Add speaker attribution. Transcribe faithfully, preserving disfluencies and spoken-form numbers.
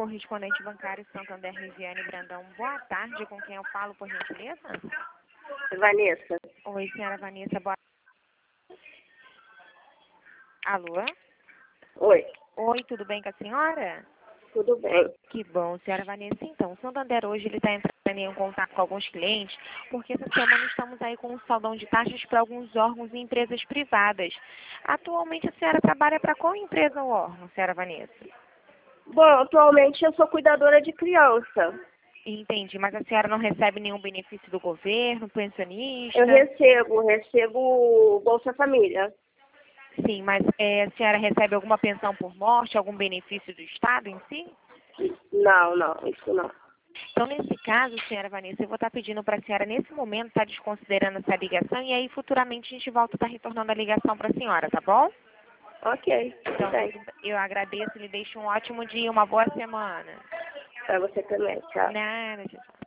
Speaker 1: correspondente bancário Santander Riviane Brandão. Boa tarde, com quem eu falo, por gentileza?
Speaker 2: Vanessa.
Speaker 1: Oi, senhora Vanessa, boa Alô?
Speaker 2: Oi,
Speaker 1: Oi, tudo bem com a senhora?
Speaker 2: tudo bem?
Speaker 1: Que bom, senhora Vanessa. Então, o Santander hoje ele está entrando em contato com alguns clientes, porque essa semana estamos aí com um saldão de taxas para alguns órgãos e empresas privadas. Atualmente a senhora trabalha para qual empresa ou órgão, senhora Vanessa?
Speaker 2: Bom, atualmente eu sou cuidadora de criança.
Speaker 1: Entendi, mas a senhora não recebe nenhum benefício do governo, pensionista?
Speaker 2: Eu recebo, recebo Bolsa Família.
Speaker 1: Sim, mas é, a senhora recebe alguma pensão por morte, algum benefício do Estado em si?
Speaker 2: Não, não, isso não.
Speaker 1: Então, nesse caso, senhora Vanessa, eu vou estar pedindo para a senhora, nesse momento, estar desconsiderando essa ligação e aí, futuramente, a gente volta a estar retornando a ligação para a senhora, tá bom?
Speaker 2: Ok, tudo
Speaker 1: Então,
Speaker 2: bem.
Speaker 1: tudo bem. Eu agradeço e lhe deixo um ótimo dia, uma boa semana.
Speaker 2: Pra você também, tchau.
Speaker 1: Nada, tchau.